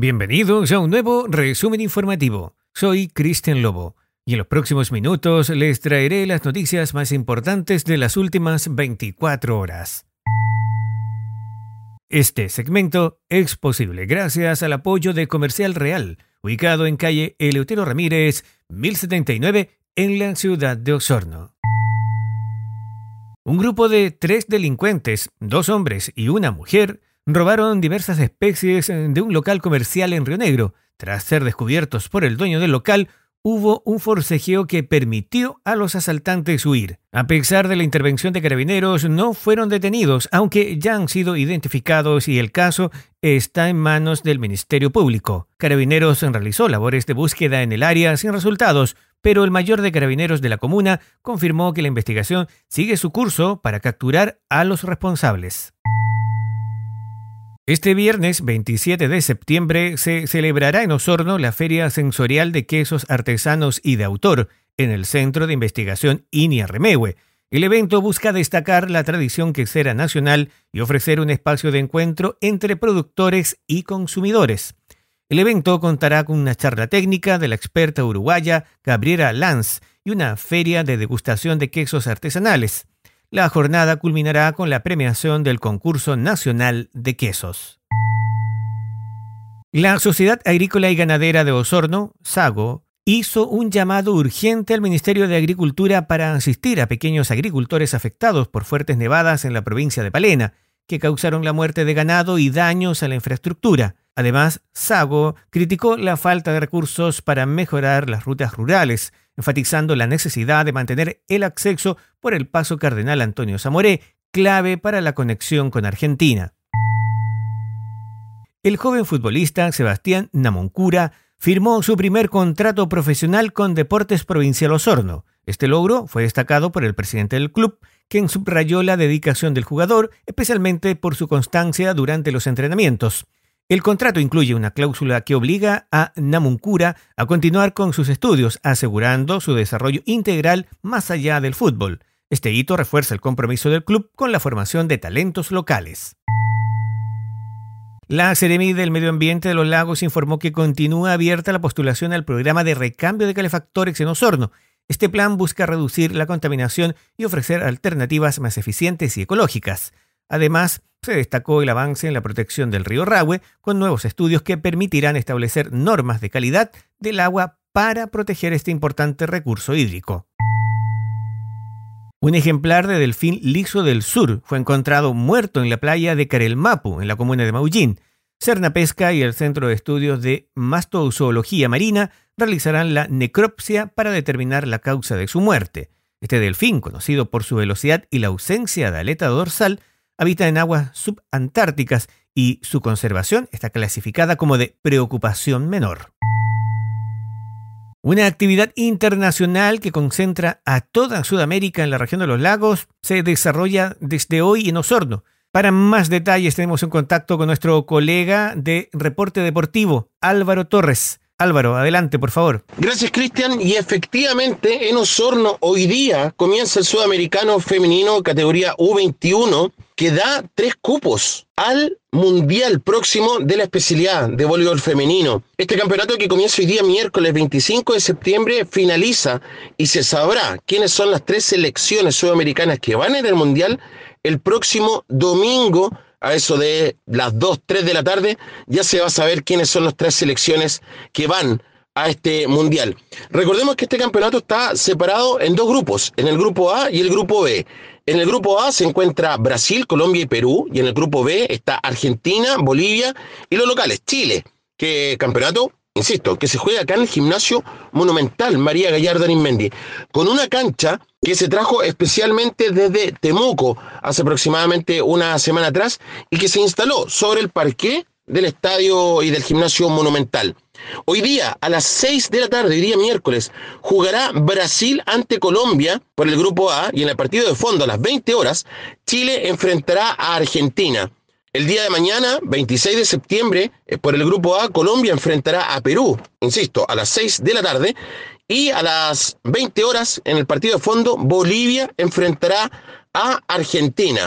Bienvenidos a un nuevo resumen informativo. Soy Cristian Lobo y en los próximos minutos les traeré las noticias más importantes de las últimas 24 horas. Este segmento es posible gracias al apoyo de Comercial Real, ubicado en calle Eleuterio Ramírez, 1079, en la ciudad de Osorno. Un grupo de 3 delincuentes, 2 hombres y una mujer, robaron diversas especies de un local comercial en Río Negro. Tras ser descubiertos por el dueño del local, hubo un forcejeo que permitió a los asaltantes huir. A pesar de la intervención de carabineros, no fueron detenidos, aunque ya han sido identificados y el caso está en manos del Ministerio Público. Carabineros realizó labores de búsqueda en el área sin resultados, pero el mayor de carabineros de la comuna confirmó que la investigación sigue su curso para capturar a los responsables. Este viernes 27 de septiembre se celebrará en Osorno la Feria Sensorial de Quesos Artesanos y de Autor en el Centro de Investigación INIA Remegue. El evento busca destacar la tradición quesera nacional y ofrecer un espacio de encuentro entre productores y consumidores. El evento contará con una charla técnica de la experta uruguaya Gabriela Lanz y una feria de degustación de quesos artesanales. La jornada culminará con la premiación del Concurso Nacional de Quesos. La Sociedad Agrícola y Ganadera de Osorno, SAGO, hizo un llamado urgente al Ministerio de Agricultura para asistir a pequeños agricultores afectados por fuertes nevadas en la provincia de Palena, que causaron la muerte de ganado y daños a la infraestructura. Además, SAGO criticó la falta de recursos para mejorar las rutas rurales, enfatizando la necesidad de mantener el acceso por el Paso Cardenal Antonio Zamoré, clave para la conexión con Argentina. El joven futbolista Sebastián Namoncura firmó su primer contrato profesional con Deportes Provincial Osorno. Este logro fue destacado por el presidente del club, quien subrayó la dedicación del jugador, especialmente por su constancia durante los entrenamientos. El contrato incluye una cláusula que obliga a Namoncura a continuar con sus estudios, asegurando su desarrollo integral más allá del fútbol. Este hito refuerza el compromiso del club con la formación de talentos locales. La Seremi del Medio Ambiente de los Lagos informó que continúa abierta la postulación al programa de recambio de calefactores en Osorno. Este plan busca reducir la contaminación y ofrecer alternativas más eficientes y ecológicas. Además, se destacó el avance en la protección del río Rahue, con nuevos estudios que permitirán establecer normas de calidad del agua para proteger este importante recurso hídrico. Un ejemplar de delfín liso del sur fue encontrado muerto en la playa de Carelmapu, en la comuna de Maullín. Cernapesca y el Centro de Estudios de Mastozoología Marina realizarán la necropsia para determinar la causa de su muerte. Este delfín, conocido por su velocidad y la ausencia de aleta dorsal, habita en aguas subantárticas y su conservación está clasificada como de preocupación menor. Una actividad internacional que concentra a toda Sudamérica en la región de los lagos se desarrolla desde hoy en Osorno. Para más detalles tenemos un contacto con nuestro colega de Reporte Deportivo, Álvaro Torres. Álvaro, adelante, por favor. Gracias, Cristian. Y efectivamente, en Osorno hoy día comienza el Sudamericano Femenino categoría U21, que da 3 cupos al Mundial próximo de la especialidad de voleibol femenino. Este campeonato, que comienza hoy día miércoles 25 de septiembre, finaliza y se sabrá quiénes son las 3 selecciones sudamericanas que van en el Mundial el próximo domingo. A eso de las 2, 3 de la tarde, ya se va a saber quiénes son las 3 selecciones que van a este mundial. Recordemos que este campeonato está separado en 2 grupos, en el grupo A y el grupo B. En el grupo A se encuentra Brasil, Colombia y Perú, y en el grupo B está Argentina, Bolivia y los locales, Chile, que campeonato, insisto, que se juega acá en el Gimnasio Monumental María Gallardo Arizmendi, con una cancha que se trajo especialmente desde Temuco hace aproximadamente una semana atrás y que se instaló sobre el parqué del estadio y del Gimnasio Monumental. Hoy día, a las 6 de la tarde, hoy día miércoles, jugará Brasil ante Colombia por el grupo A, y en el partido de fondo a las 20 horas, Chile enfrentará a Argentina. El día de mañana, 26 de septiembre, por el grupo A, Colombia enfrentará a Perú, insisto, a las 6 de la tarde, y a las 20 horas, en el partido de fondo, Bolivia enfrentará a Argentina.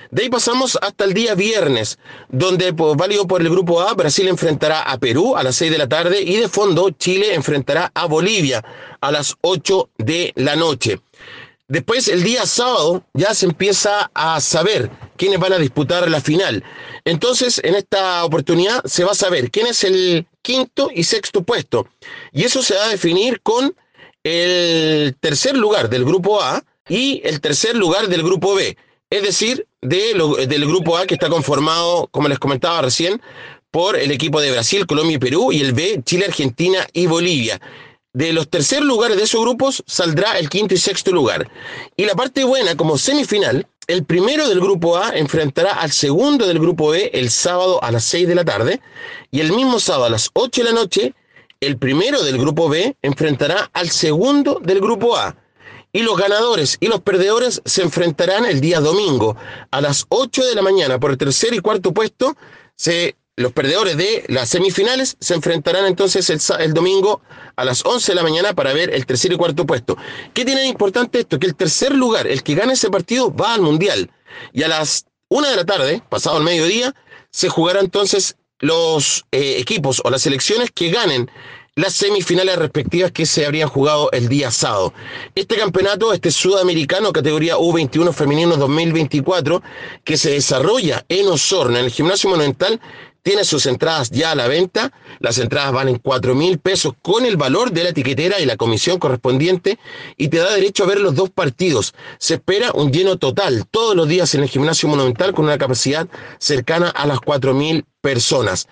De ahí pasamos hasta el día viernes, donde válido por el grupo A, Brasil enfrentará a Perú a las 6 de la tarde y de fondo Chile enfrentará a Bolivia a las 8 de la noche. Después, el día sábado, ya se empieza a saber quiénes van a disputar la final. Entonces, en esta oportunidad se va a saber quién es el quinto y sexto puesto. Y eso se va a definir con el tercer lugar del grupo A y el tercer lugar del grupo B. Es decir, del grupo A, que está conformado, como les comentaba recién, por el equipo de Brasil, Colombia y Perú, y el B, Chile, Argentina y Bolivia. De los tercer lugares de esos grupos saldrá el quinto y sexto lugar. Y la parte buena, como semifinal, el primero del grupo A enfrentará al segundo del grupo B el sábado a las 6 de la tarde, y el mismo sábado a las 8 de la noche, el primero del grupo B enfrentará al segundo del grupo A. Y los ganadores y los perdedores se enfrentarán el día domingo a las 8 de la mañana por el tercer y cuarto puesto. Los perdedores de las semifinales se enfrentarán entonces el domingo a las 11 de la mañana para ver el tercer y cuarto puesto. ¿Qué tiene de importante esto? Que el tercer lugar, el que gane ese partido, va al Mundial. Y a las 1 de la tarde, pasado el mediodía, se jugarán entonces los equipos o las selecciones que ganen las semifinales respectivas que se habrían jugado el día sábado. Este campeonato, sudamericano, categoría U21 femenino 2024, que se desarrolla en Osorno, en el Gimnasio Monumental, tiene sus entradas ya a la venta. Las entradas valen 4.000 pesos con el valor de la etiquetera y la comisión correspondiente, y te da derecho a ver los dos partidos. Se espera un lleno total todos los días en el Gimnasio Monumental con una capacidad cercana a las 4.000 personas.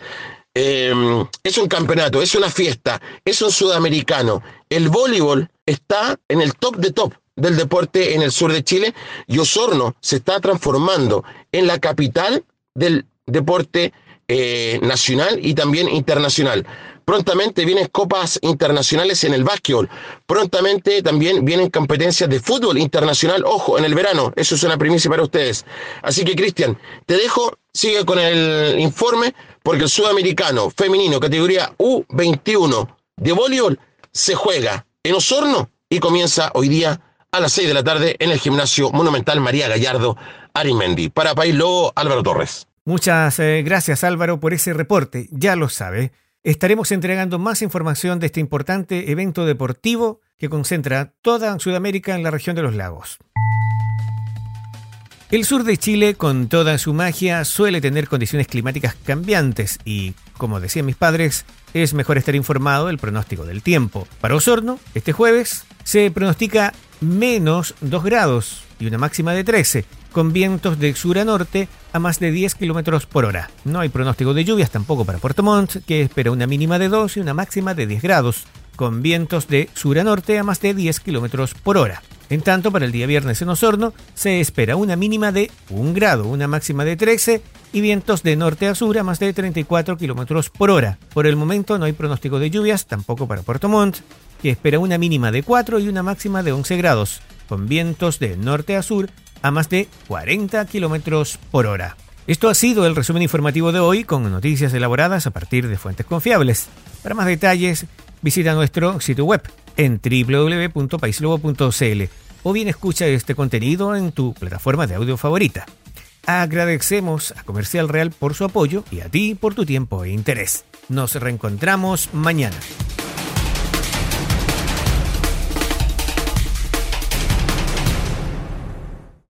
Es un campeonato, es una fiesta, es un sudamericano. El voleibol está en el top de top del deporte en el sur de Chile, y Osorno se está transformando en la capital del deporte nacional y también internacional. Prontamente vienen copas internacionales en el básquetbol. Prontamente también vienen competencias de fútbol internacional. Ojo, en el verano. Eso es una primicia para ustedes. Así que, Cristian, te dejo. Sigue con el informe, porque el sudamericano femenino categoría U21 de voleibol se juega en Osorno y comienza hoy día a las 6 de la tarde en el Gimnasio Monumental María Gallardo Arizmendi. Para País Lobo, Álvaro Torres. Muchas gracias, Álvaro, por ese reporte. Ya lo sabe, estaremos entregando más información de este importante evento deportivo que concentra toda Sudamérica en la región de los lagos. El sur de Chile, con toda su magia, suele tener condiciones climáticas cambiantes y, como decían mis padres, es mejor estar informado del pronóstico del tiempo. Para Osorno, este jueves, se pronostica menos 2 grados y una máxima de 13, con vientos de sur a norte a más de 10 kilómetros por hora. No hay pronóstico de lluvias tampoco para Puerto Montt, que espera una mínima de 2 y una máxima de 10 grados, con vientos de sur a norte a más de 10 kilómetros por hora. En tanto, para el día viernes en Osorno se espera una mínima de 1 grado, una máxima de 13 y vientos de norte a sur a más de 34 kilómetros por hora. Por el momento no hay pronóstico de lluvias tampoco para Puerto Montt, que espera una mínima de 4 y una máxima de 11 grados, con vientos de norte a sur a más de 40 kilómetros por hora. Esto ha sido el resumen informativo de hoy, con noticias elaboradas a partir de fuentes confiables. Para más detalles, visita nuestro sitio web en www.paislobo.cl o bien escucha este contenido en tu plataforma de audio favorita. Agradecemos a Comercial Real por su apoyo y a ti por tu tiempo e interés. Nos reencontramos mañana.